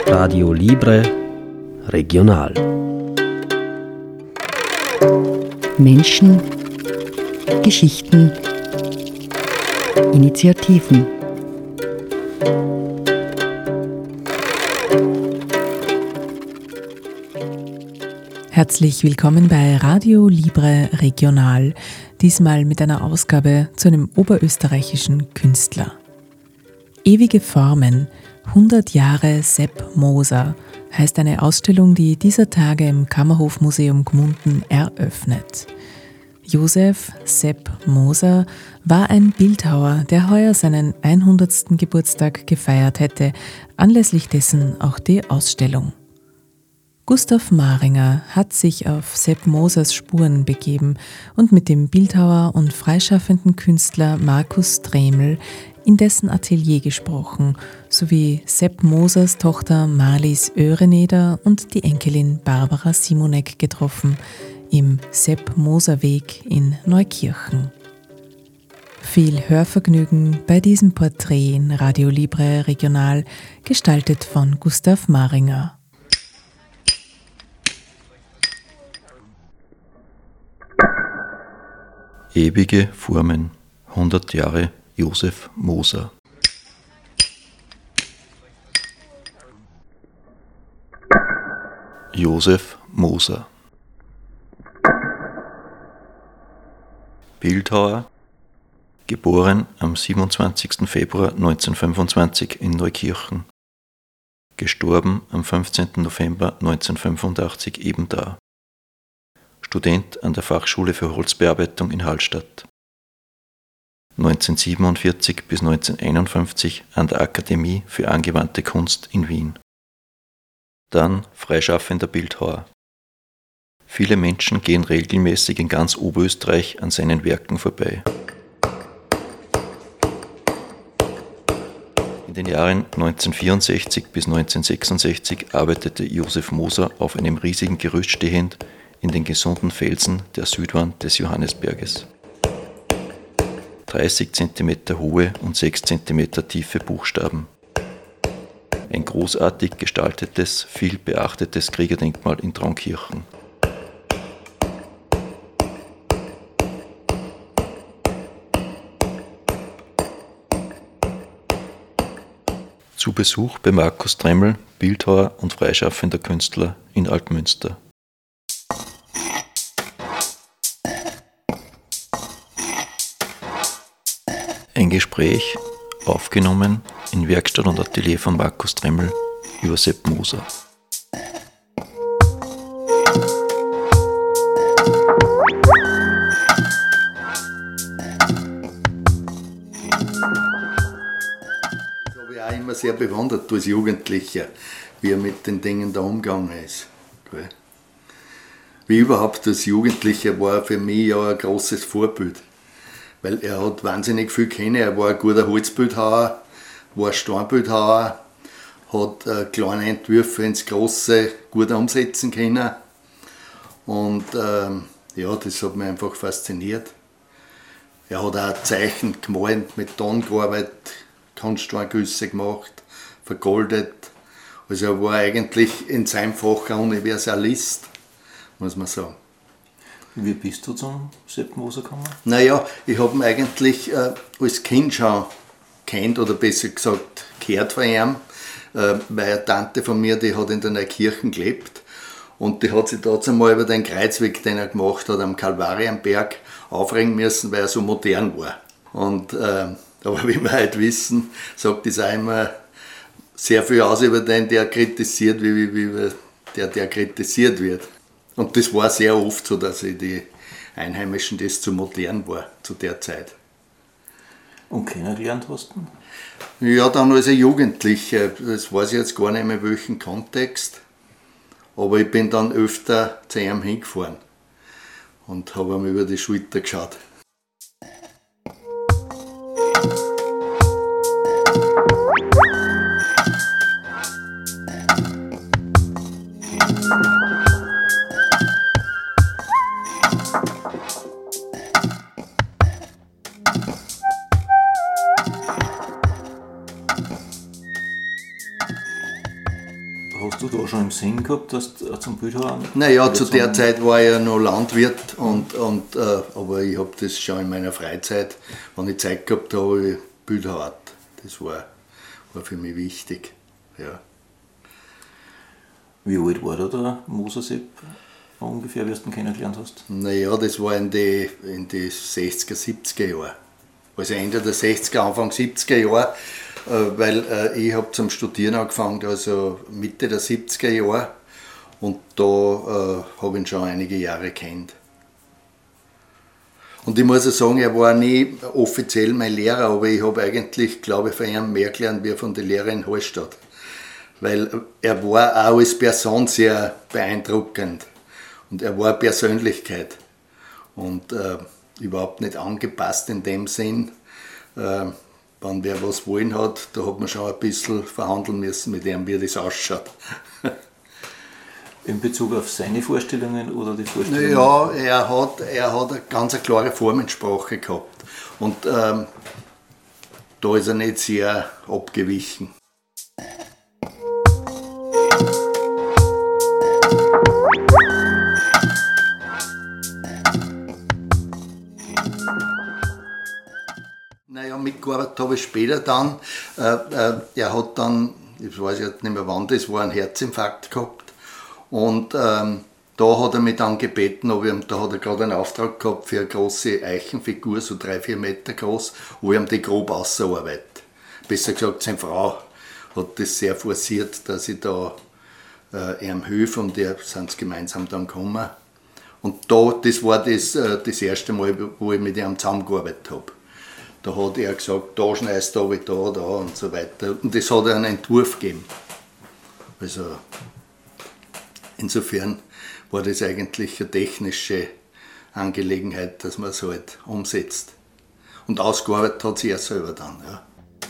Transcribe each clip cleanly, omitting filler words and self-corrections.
Radio Libre Regional. Menschen, Geschichten, Initiativen. Herzlich willkommen bei Radio Libre Regional, diesmal mit einer Ausgabe zu einem oberösterreichischen Künstler. Ewige Formen, 100 Jahre Sepp Moser heißt eine Ausstellung, die dieser Tage im Kammerhofmuseum Gmunden eröffnet. Josef Sepp Moser war ein Bildhauer, der heuer seinen 100. Geburtstag gefeiert hätte, anlässlich dessen auch die Ausstellung. Gustav Maringer hat sich auf Sepp Mosers Spuren begeben und mit dem Bildhauer und freischaffenden Künstler Markus Treml in dessen Atelier gesprochen, sowie Sepp Mosers Tochter Marlies Oehreneder und die Enkelin Barbara Simonek getroffen im Sepp Moser Weg in Neukirchen. Viel Hörvergnügen bei diesem Porträt in Radio Libre Regional, gestaltet von Gustav Maringer. Ewige Formen, 100 Jahre Josef Moser. Josef Moser. Bildhauer, geboren am 27. Februar 1925 in Neukirchen, gestorben am 15. November 1985 ebenda. Student an der Fachschule für Holzbearbeitung in Hallstatt. 1947 bis 1951 an der Akademie für angewandte Kunst in Wien. Dann freischaffender Bildhauer. Viele Menschen gehen regelmäßig in ganz Oberösterreich an seinen Werken vorbei. In den Jahren 1964 bis 1966 arbeitete Josef Moser auf einem riesigen Gerüst stehend in den gesunden Felsen der Südwand des Johannisberges. 30 cm hohe und 6 cm tiefe Buchstaben. Ein großartig gestaltetes, viel beachtetes Kriegerdenkmal in Traunkirchen. Zu Besuch bei Markus Treml, Bildhauer und freischaffender Künstler in Altmünster. Ein Gespräch, aufgenommen in Werkstatt und Atelier von Markus Treml über Sepp Moser. Das habe ich auch immer sehr bewundert als Jugendlicher, wie er mit den Dingen da umgegangen ist. Wie überhaupt als Jugendlicher war er für mich ja ein großes Vorbild. Weil er hat wahnsinnig viel kennen. Er war ein guter Holzbildhauer, war Steinbildhauer, hat kleine Entwürfe ins Große gut umsetzen können. Und ja, das hat mich einfach fasziniert. Er hat auch Zeichen gemalt, mit Ton gearbeitet, Kunststeingüsse gemacht, vergoldet. Also er war eigentlich in seinem Fach ein Universalist, muss man sagen. Wie bist du zum Sepp Moser gekommen? Naja, ich habe ihn eigentlich als Kind schon kennt, oder besser gesagt gehört von ihm, weil eine Tante von mir, die hat in der Neukirchen gelebt und die hat sich damals einmal über den Kreuzweg, den er gemacht hat, am Kalvarienberg, aufregen müssen, weil er so modern war. Und, aber wie wir heute wissen, sagt das auch immer sehr viel aus über den, der kritisiert, wie der kritisiert wird. Und das war sehr oft so, dass die Einheimischen das zu modern war zu der Zeit. Und kennengelernt hast du? Ja, dann als ein Jugendlicher, das weiß ich jetzt gar nicht mehr in welchem Kontext, aber ich bin dann öfter zu ihm hingefahren und habe ihm über die Schulter geschaut. Hast du da schon im Sinn gehabt, dass du zum Bildhauer... Naja, zu der Zeit war ich ja noch Landwirt, aber ich habe das schon in meiner Freizeit, wenn ich Zeit gehabt habe, habe ich Bildhauert. Das war für mich wichtig. Ja. Wie alt war da der Moser-Sepp ungefähr, wie du ihn kennengelernt hast? Naja, das war in die 60er, 70er Jahre. Also Ende der 60er, Anfang 70er Jahre, weil ich habe zum Studieren angefangen, also Mitte der 70er Jahre, und da habe ich ihn schon einige Jahre kennt. Und ich muss auch sagen, er war nie offiziell mein Lehrer, aber ich habe eigentlich, glaube ich, von ihm mehr gelernt wie von der Lehrer in Hallstatt. Weil er war auch als Person sehr beeindruckend. Und er war eine Persönlichkeit. Und überhaupt nicht angepasst in dem Sinn. Wenn wer was wollen hat, da hat man schon ein bisschen verhandeln müssen mit ihm, wie das ausschaut. In Bezug auf seine Vorstellungen oder die Vorstellungen? Ja, er hat eine ganz klare Formensprache gehabt. Und da ist er nicht sehr abgewichen. Naja, mitgearbeitet habe ich später dann. Er hat dann, ich weiß jetzt nicht mehr wann das war, einen Herzinfarkt gehabt. Und da hat er mich dann gebeten, da hat er gerade einen Auftrag gehabt für eine große Eichenfigur, so 3-4 Meter groß, wo ich ihm die grob ausarbeite. Besser gesagt, seine Frau hat das sehr forciert, dass ich da ihm helfe, und die sind gemeinsam dann gekommen. Und das war das erste Mal, wo ich mit ihm zusammengearbeitet habe. Da hat er gesagt, da schneidest du da und so weiter. Und das hat er einen Entwurf gegeben. Also insofern war das eigentlich eine technische Angelegenheit, dass man es halt umsetzt. Und ausgearbeitet hat sie er selber dann. Ja.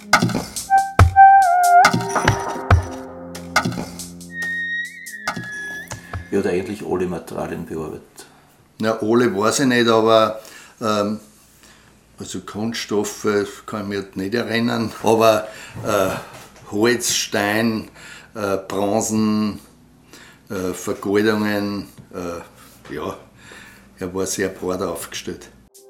Wie hat er eigentlich alle Materialien bearbeitet? Na, alle weiß ich nicht, aber also Kunststoffe kann ich mich jetzt nicht erinnern, aber Holz, Stein, Bronzen, Vergoldungen, ja, er war sehr breit aufgestellt.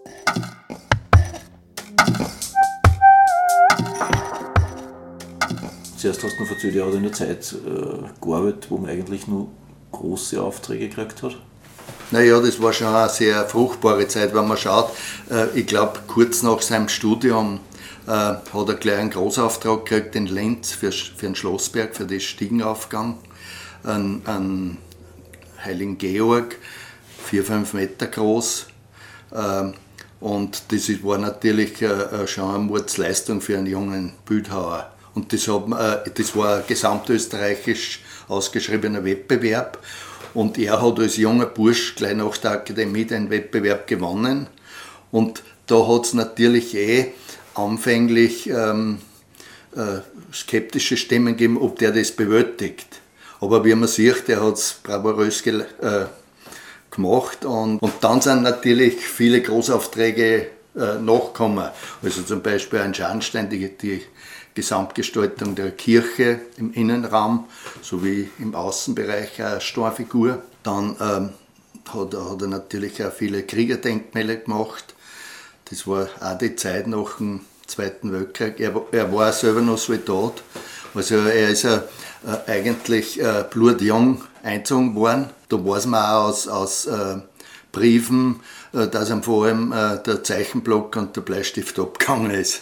Zuerst hast du noch erzählt, er hat in der Zeit gearbeitet, wo man eigentlich nur große Aufträge gekriegt hat. Naja, das war schon eine sehr fruchtbare Zeit, wenn man schaut. Ich glaube, kurz nach seinem Studium hat er gleich einen Großauftrag gekriegt in Linz für den Schlossberg, für den Stiegenaufgang an Heiligen Georg, 4-5 Meter groß. Und das war natürlich schon eine Mordsleistung für einen jungen Bildhauer. Und das war ein gesamtösterreichisch ausgeschriebener Wettbewerb. Und er hat als junger Bursch gleich nach der Akademie den Wettbewerb gewonnen. Und da hat es natürlich anfänglich skeptische Stimmen gegeben, ob der das bewältigt. Aber wie man sieht, der hat es bravourös gemacht. Und dann sind natürlich viele Großaufträge nachgekommen. Also zum Beispiel ein Scharnstein, die Gesamtgestaltung der Kirche im Innenraum sowie im Außenbereich eine Steinfigur. Dann hat er natürlich auch viele Kriegerdenkmäler gemacht. Das war auch die Zeit nach dem Zweiten Weltkrieg. Er war selber noch Soldat. Also er ist eigentlich blutjung eingezogen worden. Da weiß man auch aus Briefen, dass ihm vor allem der Zeichenblock und der Bleistift abgegangen ist.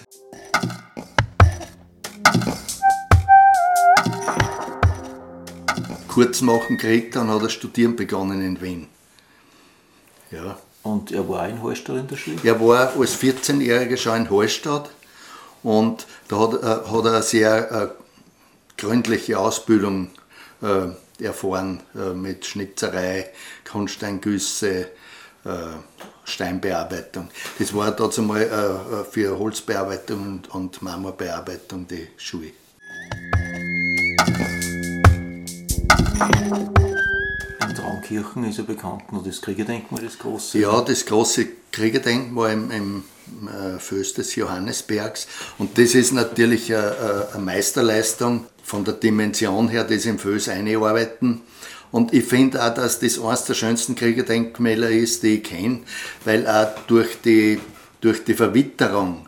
Kurz nach dem Krieg, dann hat er studieren begonnen in Wien. Ja. Und er war auch in Hallstatt in der Schule? Er war als 14-Jähriger schon in Hallstatt, und da hat er eine sehr gründliche Ausbildung erfahren mit Schnitzerei, Grundsteingüsse, Steinbearbeitung. Das war dazu mal für Holzbearbeitung und Marmorbearbeitung die Schule. Ein Traum Frauenkirchen ist ja bekannt, und das Kriegerdenkmal, das große. Ja, das große Kriegerdenkmal im Fels des Johannesbergs. Und das ist natürlich eine Meisterleistung von der Dimension her, das im Fels einarbeiten. Und ich finde auch, dass das eines der schönsten Kriegerdenkmäler ist, die ich kenne, weil auch durch die Verwitterung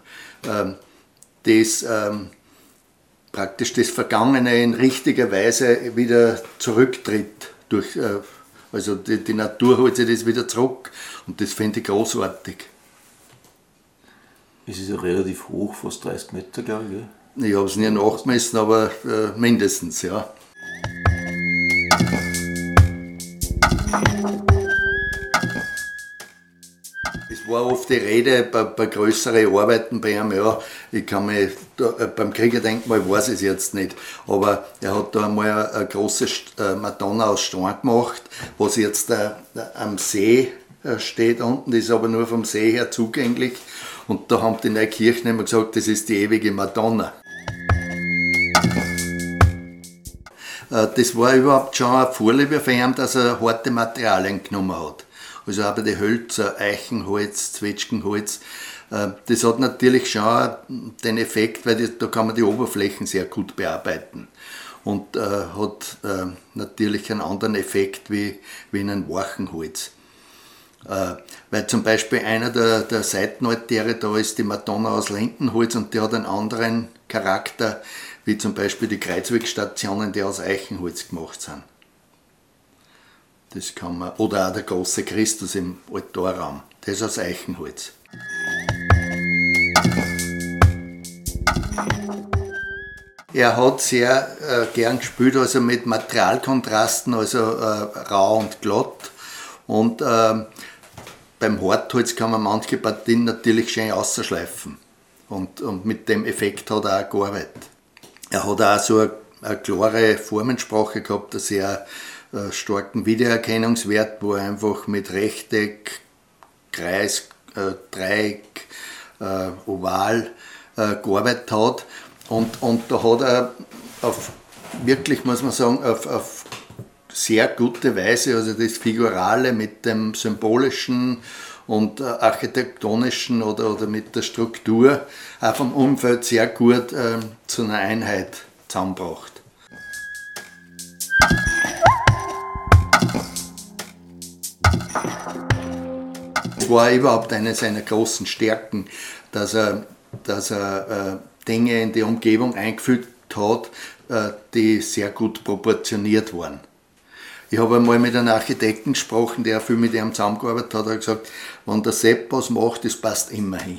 praktisch das Vergangene in richtiger Weise wieder zurücktritt. Also die Natur holt sich das wieder zurück und das finde ich großartig. Es ist ja relativ hoch, fast 30 Meter, glaube ich. Gell? Ich habe es nie nachgemessen, aber mindestens, ja. Es war oft die Rede bei größeren Arbeiten bei ihm, ja, ich kann mich, beim Kriegerdenkmal weiß ich es jetzt nicht, aber er hat da einmal eine große Madonna aus Stein gemacht, was jetzt am See steht unten, das ist aber nur vom See her zugänglich, und da haben die Neukirchen immer gesagt, das ist die ewige Madonna. Das war überhaupt schon eine Vorliebe für ihn, dass er harte Materialien genommen hat. Also auch bei den Hölzer, Eichenholz, Zwetschgenholz. Das hat natürlich schon den Effekt, weil da kann man die Oberflächen sehr gut bearbeiten. Und hat natürlich einen anderen Effekt wie in einem Warchenholz. Weil zum Beispiel einer der Seitenaltäre, da ist die Madonna aus Lindenholz und die hat einen anderen Charakter, wie zum Beispiel die Kreuzwegstationen, die aus Eichenholz gemacht sind. Das kann man, oder auch der große Christus im Altarraum, der ist aus Eichenholz. Er hat sehr gern gespielt, also mit Materialkontrasten, also rau und glatt. Und beim Hartholz kann man manche Partien natürlich schön ausschleifen. Und mit dem Effekt hat er auch gearbeitet. Er hat auch so eine klare Formensprache gehabt, einen sehr starken Wiedererkennungswert, wo er einfach mit Rechteck, Kreis, Dreieck, Oval gearbeitet hat. Und da hat er wirklich, muss man sagen, auf sehr gute Weise, also das Figurale mit dem Symbolischen und Architektonischen oder mit der Struktur auch vom Umfeld sehr gut zu einer Einheit zusammengebracht. Es war überhaupt eine seiner großen Stärken, dass er Dinge in die Umgebung eingefügt hat, die sehr gut proportioniert waren. Ich habe einmal mit einem Architekten gesprochen, der viel mit ihm zusammengearbeitet hat, er hat gesagt, wenn der Sepp was macht, das passt immer hin.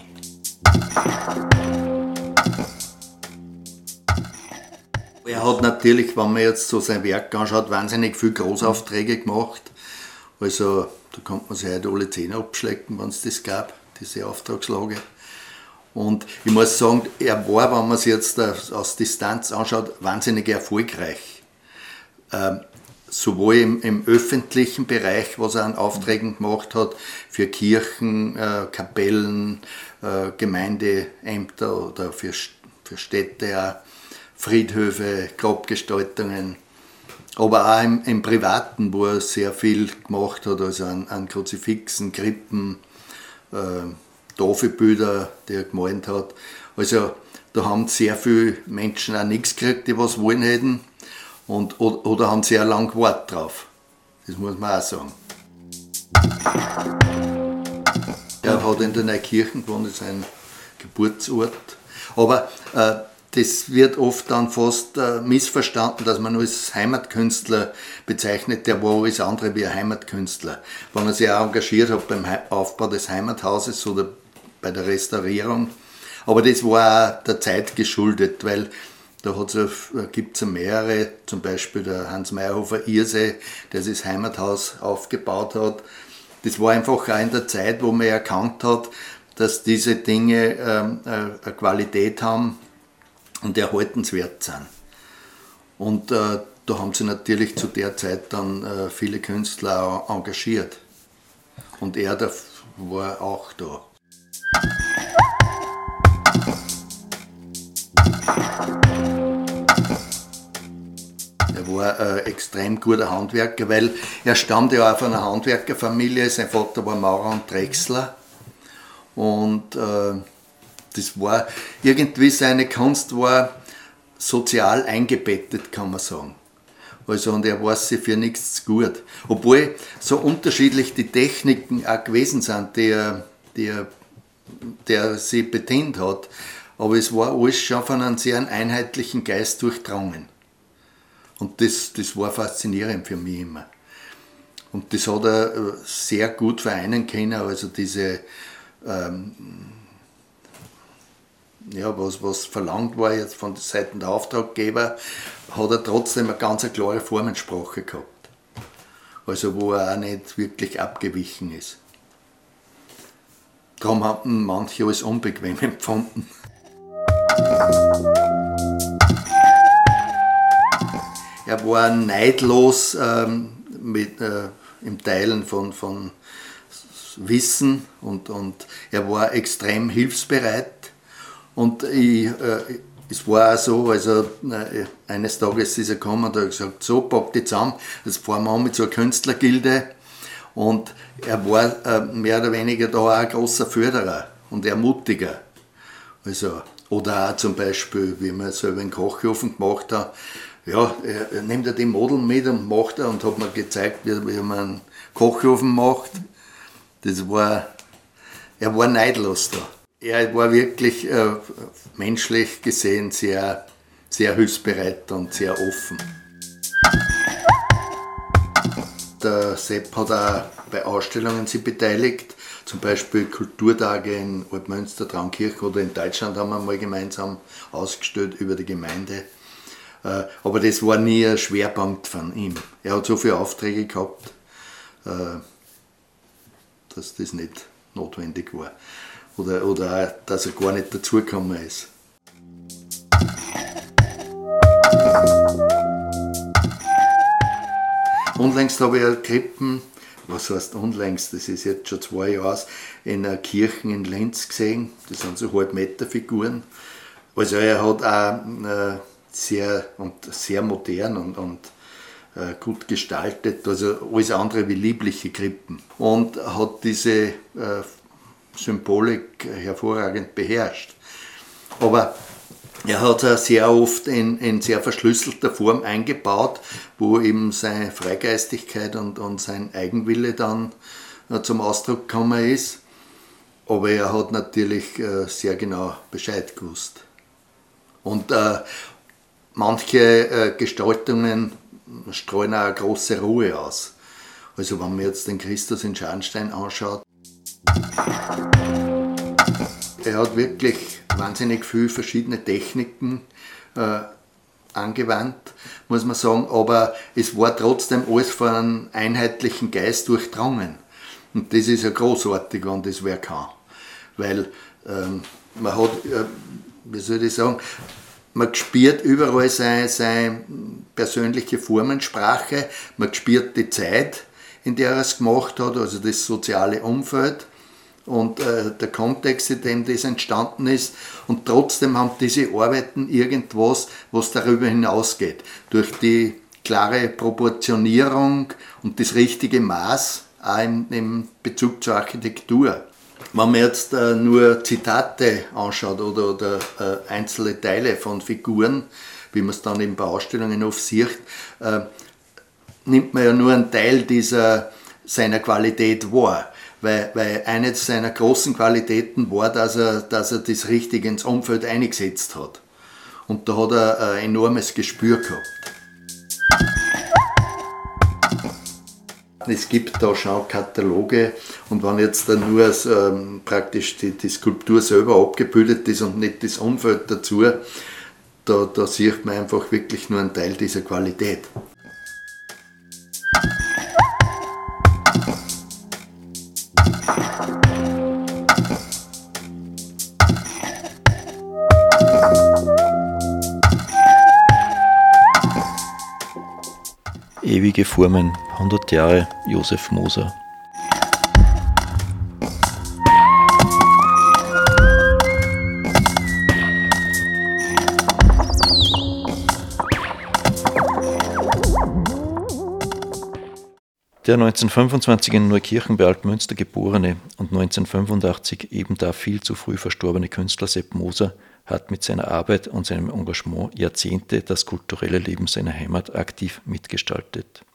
Er hat natürlich, wenn man jetzt so sein Werk anschaut, wahnsinnig viele Großaufträge gemacht. Also da konnte man sich heute alle Zähne abschlecken, wenn es das gab, diese Auftragslage. Und ich muss sagen, er war, wenn man es jetzt aus Distanz anschaut, wahnsinnig erfolgreich. Sowohl im öffentlichen Bereich, was er an Aufträgen gemacht hat, für Kirchen, Kapellen, Gemeindeämter oder für Städte, auch Friedhöfe, Grabgestaltungen, aber auch im Privaten, wo er sehr viel gemacht hat, also an Kruzifixen, Krippen, Tafelbilder, die er gemalt hat. Also da haben sehr viele Menschen auch nichts gekriegt, die was wollen hätten. Oder haben sehr lange gewartet drauf. Das muss man auch sagen. Er hat in der Neukirchen gewohnt, das ist ein Geburtsort. Aber das wird oft dann fast missverstanden, dass man nur als Heimatkünstler bezeichnet, der war alles andere wie ein Heimatkünstler. Wenn er sich auch engagiert hat beim Aufbau des Heimathauses oder bei der Restaurierung. Aber das war auch der Zeit geschuldet, weil da gibt es ja mehrere, zum Beispiel der Hans Meyerhofer Irsee, der das Heimathaus aufgebaut hat. Das war einfach auch in der Zeit, wo man erkannt hat, dass diese Dinge eine Qualität haben und erhaltenswert sind. Und da haben sie natürlich zu der Zeit dann viele Künstler auch engagiert. Und er war auch da. Er war ein extrem guter Handwerker, weil er stammt ja auch von einer Handwerkerfamilie. Sein Vater war Maurer und Drechsler. Und das war irgendwie, seine Kunst war sozial eingebettet, kann man sagen. Also, und er war sich für nichts zu gut. Obwohl so unterschiedlich die Techniken auch gewesen sind, der sie bedient hat. Aber es war alles schon von einem sehr einheitlichen Geist durchdrungen. Und das war faszinierend für mich immer. Und das hat er sehr gut vereinen können, also diese, was verlangt war jetzt von Seiten der Auftraggeber, hat er trotzdem eine ganz klare Formensprache gehabt. Also wo er auch nicht wirklich abgewichen ist. Darum haben manche als unbequem empfunden. Er war neidlos im Teilen von Wissen und er war extrem hilfsbereit. Und es war auch so, also eines Tages ist er gekommen und hat gesagt, so, pack die zusammen, jetzt fahren wir an mit so einer Künstlergilde. Und er war mehr oder weniger da auch ein großer Förderer und Ermutiger. Also, oder auch zum Beispiel, wie wir selber einen Kochofen gemacht haben, ja, er nimmt die Modeln mit und macht und hat mir gezeigt, wie man einen Kochofen macht. Er war neidlos da. Er war wirklich menschlich gesehen sehr, sehr hilfsbereit und sehr offen. Der Sepp hat auch bei Ausstellungen sich beteiligt, zum Beispiel Kulturtage in Altmünster, Traunkirchen oder in Deutschland haben wir mal gemeinsam ausgestellt über die Gemeinde. Aber das war nie ein Schwerpunkt von ihm. Er hat so viele Aufträge gehabt, dass das nicht notwendig war. Oder auch, dass er gar nicht dazugekommen ist. Unlängst habe ich eine Krippen, was heißt unlängst, das ist jetzt schon 2 Jahre aus, in einer Kirche in Linz gesehen. Das sind so Halbmeterfiguren. Also er hat auch sehr modern und gut gestaltet, also alles andere wie liebliche Krippen. Und hat diese Symbolik hervorragend beherrscht. Aber er hat es sehr oft in sehr verschlüsselter Form eingebaut, wo eben seine Freigeistigkeit und sein Eigenwille dann zum Ausdruck gekommen ist. Aber er hat natürlich sehr genau Bescheid gewusst. Und manche Gestaltungen strahlen auch eine große Ruhe aus. Also wenn man jetzt den Christus in Scharnstein anschaut, er hat wirklich wahnsinnig viele verschiedene Techniken angewandt, muss man sagen, aber es war trotzdem alles von einem einheitlichen Geist durchdrungen. Und das ist ja großartig, wenn das wer kann. Weil man hat, wie soll ich sagen, man spürt überall seine persönliche Formensprache, man spürt die Zeit, in der er es gemacht hat, also das soziale Umfeld und der Kontext, in dem das entstanden ist. Und trotzdem haben diese Arbeiten irgendwas, was darüber hinausgeht. Durch die klare Proportionierung und das richtige Maß, auch im Bezug zur Architektur. Wenn man jetzt nur Zitate anschaut oder einzelne Teile von Figuren, wie man es dann eben bei Ausstellungen oft sieht, nimmt man ja nur einen Teil seiner Qualität wahr. Weil eine seiner großen Qualitäten war, dass er das richtig ins Umfeld eingesetzt hat. Und da hat er ein enormes Gespür gehabt. Es gibt da schon Kataloge und wenn jetzt dann nur praktisch die Skulptur selber abgebildet ist und nicht das Umfeld dazu, da sieht man einfach wirklich nur einen Teil dieser Qualität. Ewige Formen, 100 Jahre Josef Moser. Der 1925 in Neukirchen bei Altmünster geborene und 1985 eben da viel zu früh verstorbene Künstler Sepp Moser hat mit seiner Arbeit und seinem Engagement Jahrzehnte das kulturelle Leben seiner Heimat aktiv mitgestaltet.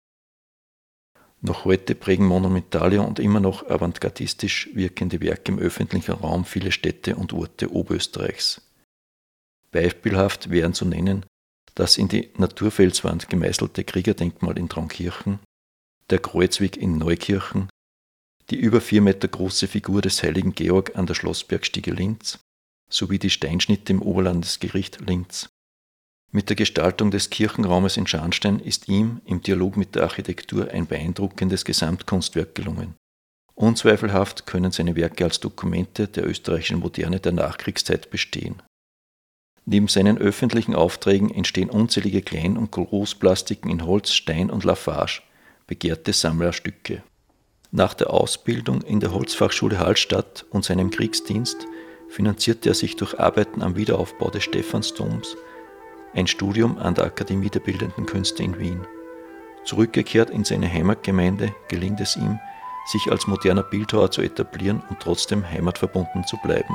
Noch heute prägen monumentale und immer noch avantgardistisch wirkende Werke im öffentlichen Raum viele Städte und Orte Oberösterreichs. Beispielhaft wären zu nennen das in die Naturfelswand gemeißelte Kriegerdenkmal in Traunkirchen, der Kreuzweg in Neukirchen, die über 4 Meter große Figur des heiligen Georg an der Schlossbergstiege Linz sowie die Steinschnitte im Oberlandesgericht Linz. Mit der Gestaltung des Kirchenraumes in Scharnstein ist ihm im Dialog mit der Architektur ein beeindruckendes Gesamtkunstwerk gelungen. Unzweifelhaft können seine Werke als Dokumente der österreichischen Moderne der Nachkriegszeit bestehen. Neben seinen öffentlichen Aufträgen entstehen unzählige Klein- und Großplastiken in Holz, Stein und Lafarge, begehrte Sammlerstücke. Nach der Ausbildung in der Holzfachschule Hallstatt und seinem Kriegsdienst finanzierte er sich durch Arbeiten am Wiederaufbau des Stephansdoms ein Studium an der Akademie der Bildenden Künste in Wien. Zurückgekehrt in seine Heimatgemeinde gelingt es ihm, sich als moderner Bildhauer zu etablieren und trotzdem heimatverbunden zu bleiben.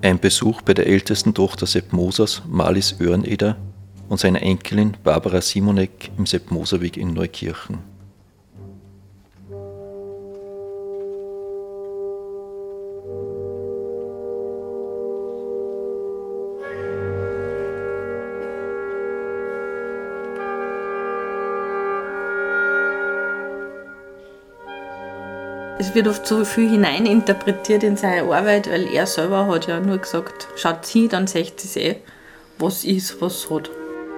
Ein Besuch bei der ältesten Tochter Sepp Mosers, Marlies Oehreneder, und seiner Enkelin Barbara Simonek im Sepp-Moser-Weg in Neukirchen. Es wird oft so viel hineininterpretiert in seine Arbeit, weil er selber hat ja nur gesagt, schaut hin, dann seht ihr was ist, was hat.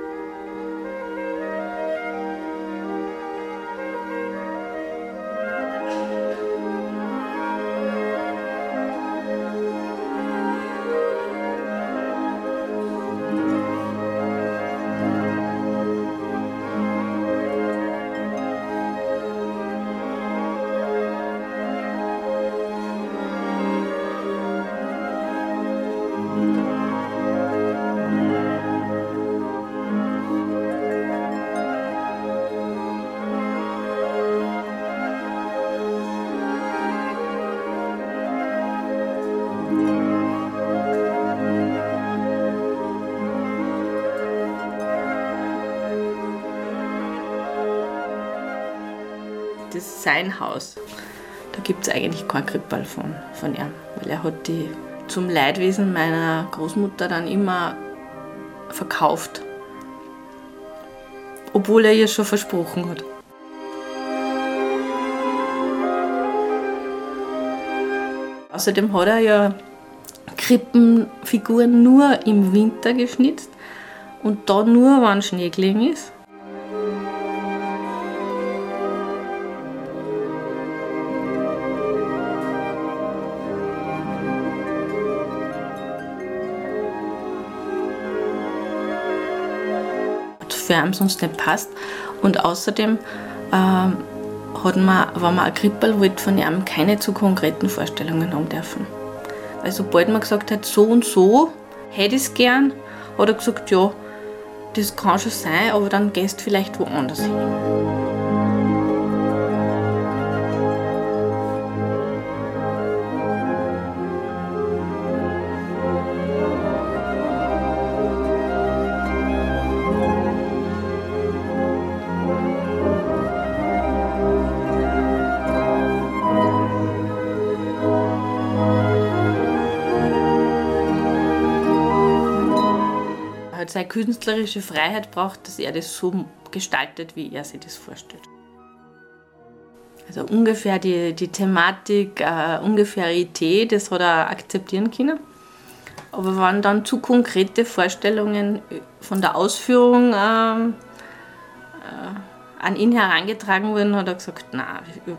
Das ist sein Haus. Da gibt es eigentlich kein Krippball von ihm, weil er hat die zum Leidwesen meiner Großmutter dann immer verkauft, obwohl er ihr schon versprochen hat. Außerdem hat er ja Krippenfiguren nur im Winter geschnitzt und da nur, wenn Schnee gelegen ist. Für ihn sonst nicht passt. Und außerdem wenn man ein Krippl wollte, von ihm keine zu konkreten Vorstellungen haben dürfen. Weil sobald man gesagt hat, so und so, hätte ich es gern, hat er gesagt, ja, das kann schon sein, aber dann gehst du vielleicht woanders hin. Seine künstlerische Freiheit braucht, dass er das so gestaltet, wie er sich das vorstellt. Also ungefähr die Thematik, ungefähre Idee, das hat er akzeptieren können. Aber wenn dann zu konkrete Vorstellungen von der Ausführung an ihn herangetragen wurden, hat er gesagt, nein.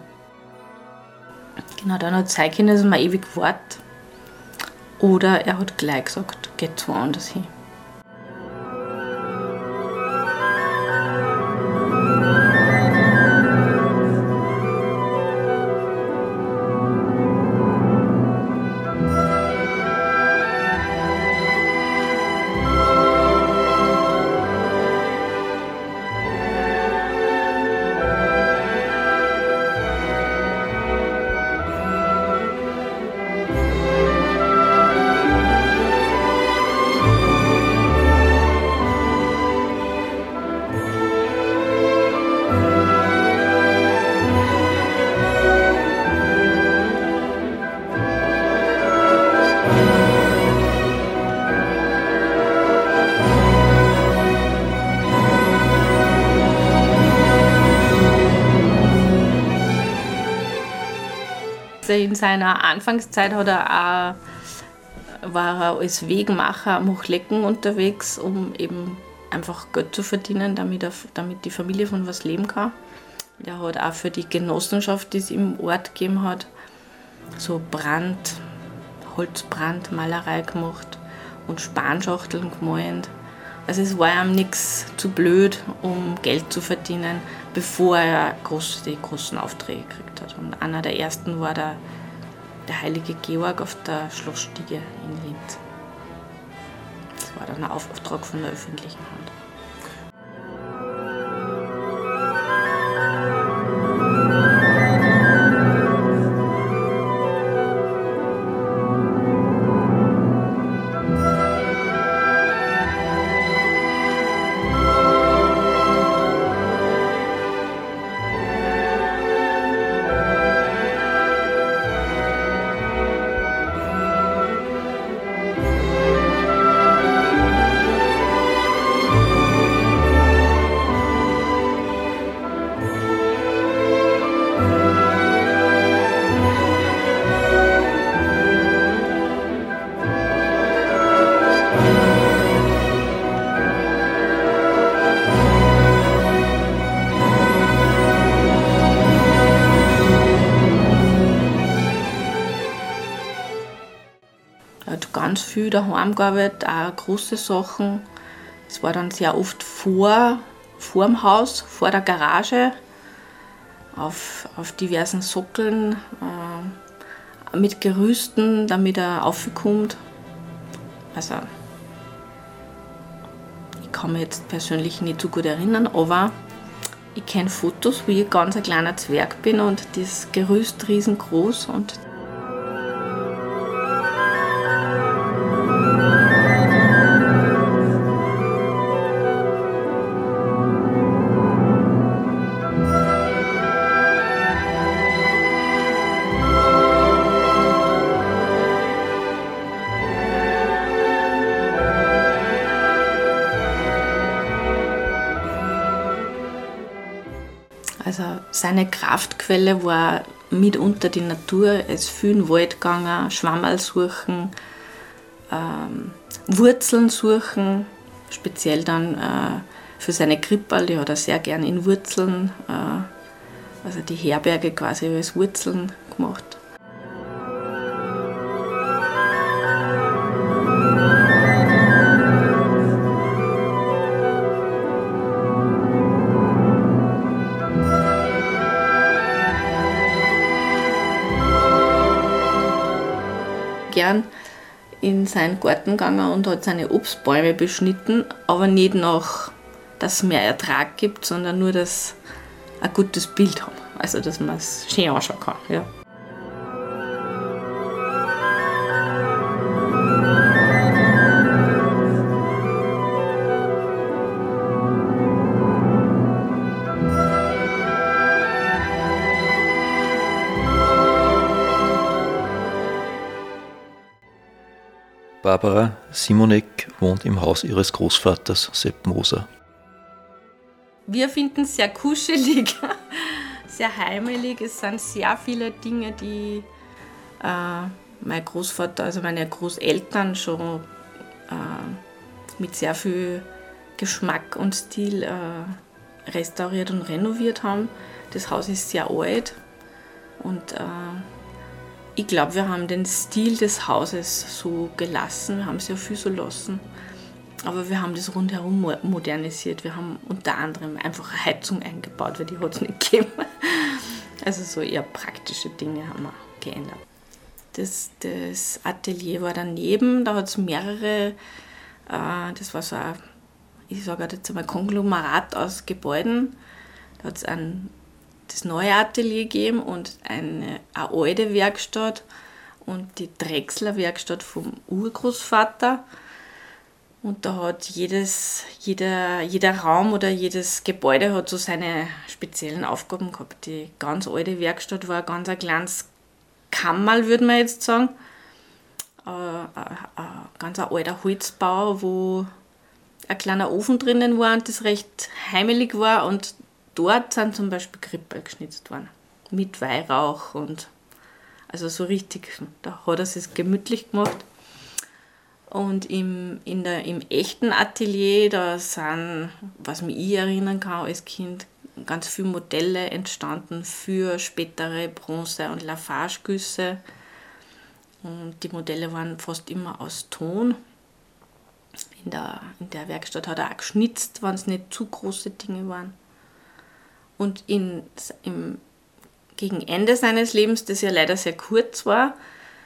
Genau, dann hat es sein können, dass man ewig wartet. Oder er hat gleich gesagt, geht woanders hin. In seiner Anfangszeit war er als Wegmacher am Hochlecken unterwegs, um eben einfach Geld zu verdienen, damit die Familie von was leben kann. Er hat auch für die Genossenschaft, die es im Ort gegeben hat, so Holzbrandmalerei gemacht und Spanschachteln gemalt. Also es war ihm nichts zu blöd, um Geld zu verdienen, bevor er die großen Aufträge gekriegt hat. Und einer der ersten war der heilige Georg auf der Schlossstiege in Linz. Das war dann ein Auftrag von der öffentlichen Hand. hat ganz viel daheim gearbeitet, auch große Sachen. Es war dann sehr oft vor dem Haus, vor der Garage, auf diversen Sockeln, mit Gerüsten, damit er raufkommt. Also, ich kann mich jetzt persönlich nicht so gut erinnern, aber ich kenne Fotos, wie ich ganz ein kleiner Zwerg bin und das Gerüst riesengroß. Und also seine Kraftquelle war mitunter die Natur. Er ist viel in den Wald gegangen, Schwammerl suchen, Wurzeln suchen, speziell dann für seine Kripperl, die hat er sehr gern in Wurzeln, also die Herberge quasi als Wurzeln gemacht. Gern in seinen Garten gegangen und hat seine Obstbäume beschnitten, aber nicht nach, dass es mehr Ertrag gibt, sondern nur, dass ein gutes Bild haben. Also, dass man es schön anschauen kann. Ja. Barbara Simonek wohnt im Haus ihres Großvaters Sepp Moser. Wir finden es sehr kuschelig, sehr heimelig. Es sind sehr viele Dinge, die mein Großvater, also meine Großeltern schon mit sehr viel Geschmack und Stil restauriert und renoviert haben. Das Haus ist sehr alt und ich glaube, wir haben den Stil des Hauses so gelassen, wir haben sehr viel so lassen, aber wir haben das rundherum modernisiert. Wir haben unter anderem einfach eine Heizung eingebaut, weil die hat es nicht gegeben. Also so eher praktische Dinge haben wir geändert. Das Atelier war daneben, da hat es mehrere, das war so ein, ich sage jetzt einmal, Konglomerat aus Gebäuden. Da hat es das neue Atelier gegeben und eine alte Werkstatt und die Drechsler-Werkstatt vom Urgroßvater. Und da hat jeder Raum oder jedes Gebäude hat so seine speziellen Aufgaben gehabt. Die ganz alte Werkstatt war ganz ein kleines Kammerl, würde man jetzt sagen. Ein ganz alter Holzbau, wo ein kleiner Ofen drinnen war und das recht heimelig war. Und dort sind zum Beispiel Kripperl geschnitzt worden. Mit Weihrauch und also so richtig, da hat er es gemütlich gemacht. Und im echten Atelier, da sind, was mich ich erinnern kann als Kind, ganz viele Modelle entstanden für spätere Bronze- und Lafagegüsse. Und die Modelle waren fast immer aus Ton. In der Werkstatt hat er auch geschnitzt, wenn es nicht zu große Dinge waren. Und gegen Ende seines Lebens, das ja leider sehr kurz war,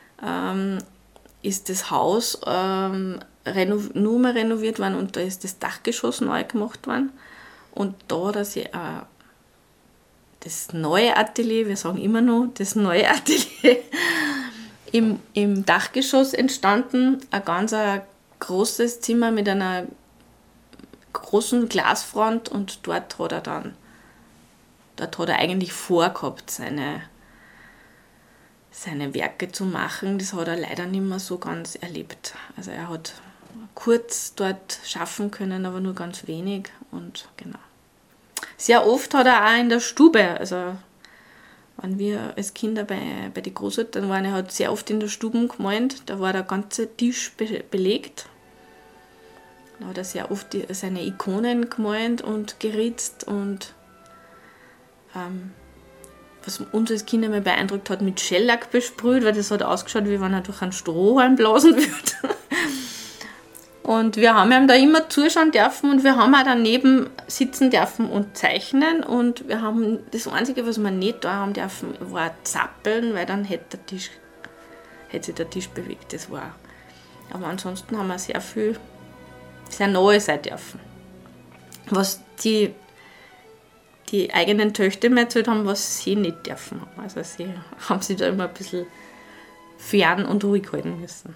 ist das Haus nur mehr renoviert worden und da ist das Dachgeschoss neu gemacht worden. Und da, dass ich das neue Atelier, wir sagen immer noch das neue Atelier, im Dachgeschoss entstanden, ein ganz großes Zimmer mit einer großen Glasfront und dort hat er eigentlich vorgehabt, seine Werke zu machen. Das hat er leider nicht mehr so ganz erlebt. Also er hat kurz dort schaffen können, aber nur ganz wenig. Und genau. Sehr oft hat er auch in der Stube, also wenn wir als Kinder bei den Großeltern waren, er hat sehr oft in der Stube gemalt. Da war der ganze Tisch belegt. Da hat er sehr oft seine Ikonen gemalt und geritzt und was uns als Kinder mal beeindruckt hat, mit Shellac besprüht, weil das hat ausgeschaut, wie wenn er durch einen Strohhalm blasen würde. Und wir haben ihm da immer zuschauen dürfen und wir haben auch daneben sitzen dürfen und zeichnen. Und wir haben das Einzige, was wir nicht da haben dürfen, war zappeln, weil dann hätte sich der Tisch bewegt. Das war. Aber ansonsten haben wir sehr nahe sein dürfen. Was die eigenen Töchter mir erzählt haben, was sie nicht dürfen haben. Also sie haben sich da immer ein bisschen fern und ruhig halten müssen.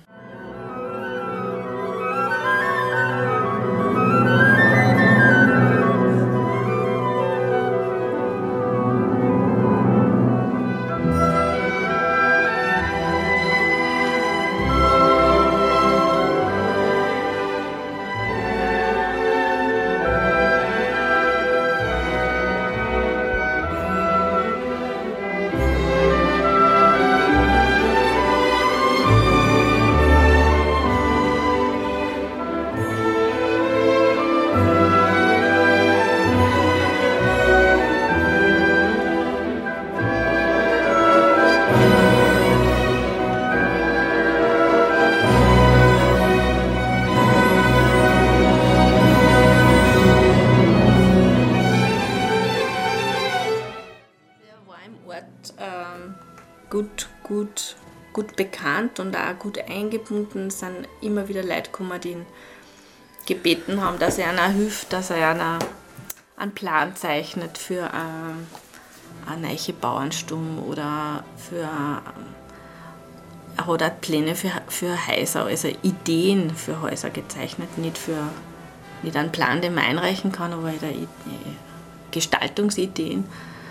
Gut bekannt und auch gut eingebunden, sind immer wieder Leute gekommen, die ihn gebeten haben, dass er einer hilft, dass er einen Plan zeichnet für eine neue Bauernstumm oder er hat auch Pläne für Häuser, also Ideen für Häuser gezeichnet, nicht einen Plan, den man einreichen kann, aber Gestaltungsideen.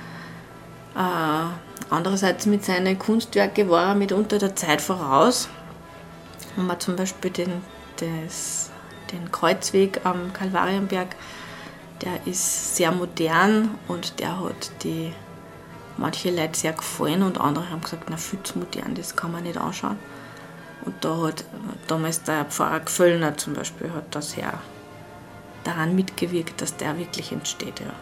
Andererseits mit seinen Kunstwerken war er mitunter der Zeit voraus. Haben wir zum Beispiel den Kreuzweg am Kalvarienberg, der ist sehr modern und der hat manche Leute sehr gefallen und andere haben gesagt, na viel zu modern, das kann man nicht anschauen. Und da hat damals der Pfarrer Gföllner zum Beispiel hat da sehr daran mitgewirkt, dass der wirklich entsteht. Ja.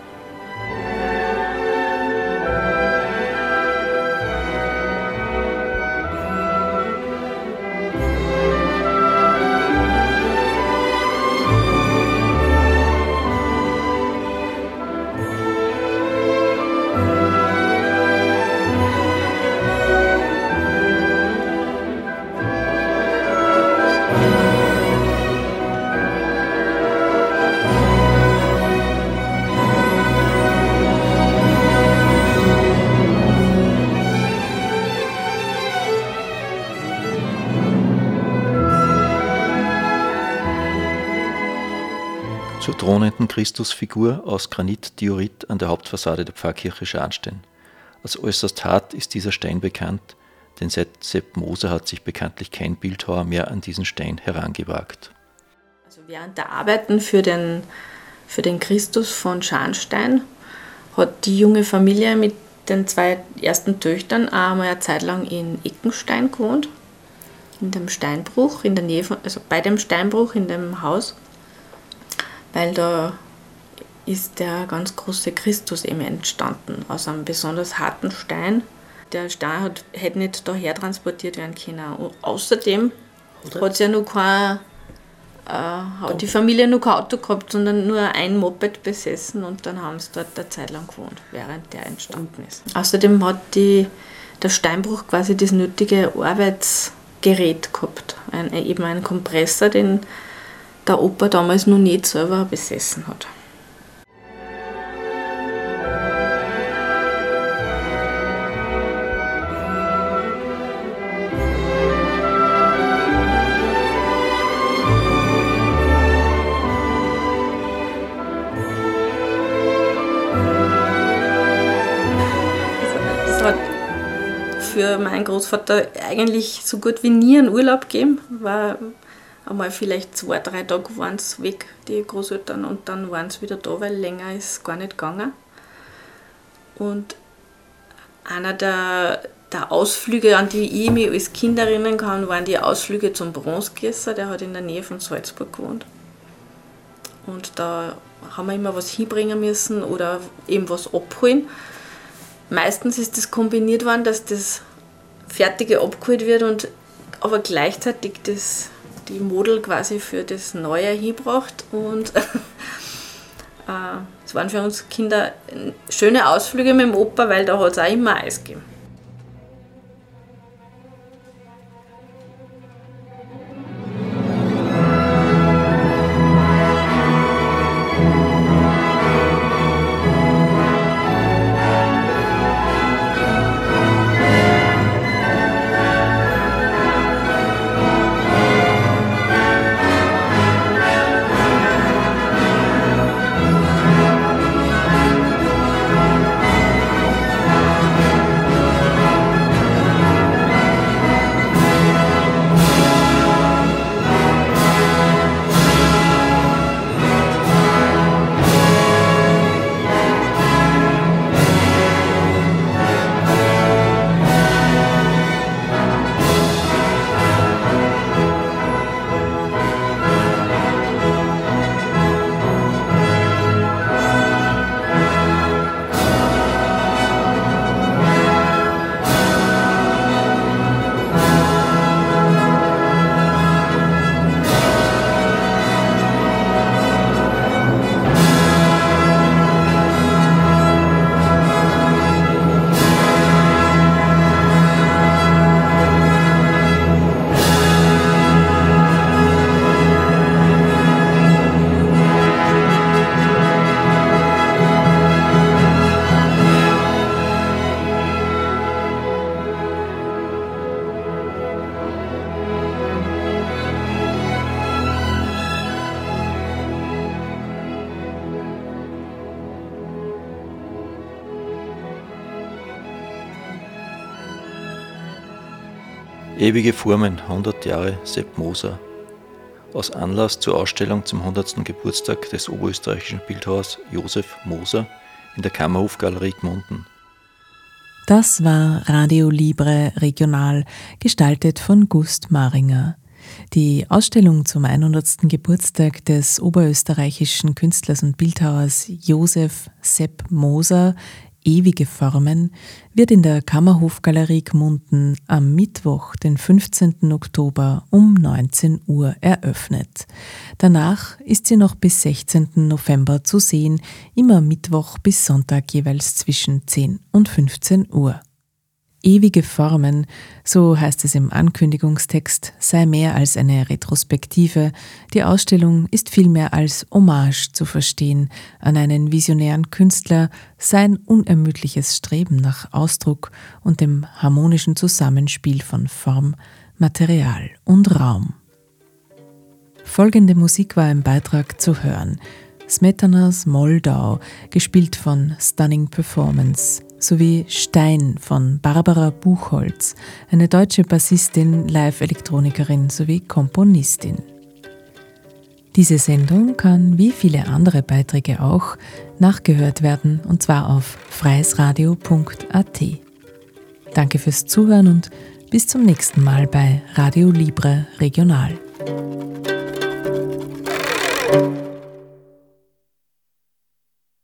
Zur thronenden Christusfigur aus Granitdiorit an der Hauptfassade der Pfarrkirche Scharnstein. Als äußerst hart ist dieser Stein bekannt, denn seit Sepp Moser hat sich bekanntlich kein Bildhauer mehr an diesen Stein herangewagt. Also während der Arbeiten für den Christus von Scharnstein hat die junge Familie mit den 2 ersten Töchtern einmal eine Zeit lang in Eckenstein gewohnt, in dem Steinbruch, in der Nähe bei dem Steinbruch in dem Haus, weil da ist der ganz große Christus eben entstanden, aus einem besonders harten Stein. Der Stein hätte nicht daher transportiert werden können. Und außerdem hat die Familie noch kein Auto gehabt, sondern nur ein Moped besessen und dann haben sie dort eine Zeit lang gewohnt, während der entstanden ist. Außerdem hat der Steinbruch quasi das nötige Arbeitsgerät gehabt, eben einen Kompressor, den der Opa damals noch nicht selber besessen hat. Es hat für meinen Großvater eigentlich so gut wie nie einen Urlaub gegeben, war einmal vielleicht 2-3 Tage waren sie weg, die Großeltern, und dann waren sie wieder da, weil länger ist gar nicht gegangen. Und einer der Ausflüge, an die ich mich als Kind erinnern kann, waren die Ausflüge zum Bronzegießer, der hat in der Nähe von Salzburg gewohnt. Und da haben wir immer was hinbringen müssen oder eben was abholen. Meistens ist das kombiniert worden, dass das Fertige abgeholt wird aber gleichzeitig die Model quasi für das Neue hinbracht. Und es waren für uns Kinder schöne Ausflüge mit dem Opa, weil da hat es auch immer Eis gegeben. Ewige Formen, 100 Jahre Sepp Moser. Aus Anlass zur Ausstellung zum 100. Geburtstag des oberösterreichischen Bildhauers Josef Moser in der Kammerhofgalerie Gmunden. Das war Radio Libre Regional, gestaltet von Gust Maringer. Die Ausstellung zum 100. Geburtstag des oberösterreichischen Künstlers und Bildhauers Josef Sepp Moser, Ewige Formen, wird in der Kammerhofgalerie Gmunden am Mittwoch, den 15. Oktober um 19 Uhr eröffnet. Danach ist sie noch bis 16. November zu sehen, immer Mittwoch bis Sonntag jeweils zwischen 10 und 15 Uhr. Ewige Formen, so heißt es im Ankündigungstext, sei mehr als eine Retrospektive. Die Ausstellung ist vielmehr als Hommage zu verstehen an einen visionären Künstler, sein unermüdliches Streben nach Ausdruck und dem harmonischen Zusammenspiel von Form, Material und Raum. Folgende Musik war im Beitrag zu hören: Smetanas Moldau, gespielt von Stunning Performance, sowie Stein von Barbara Buchholz, eine deutsche Bassistin, Live-Elektronikerin sowie Komponistin. Diese Sendung kann, wie viele andere Beiträge auch, nachgehört werden, und zwar auf freiesradio.at. Danke fürs Zuhören und bis zum nächsten Mal bei Radio Libre Regional.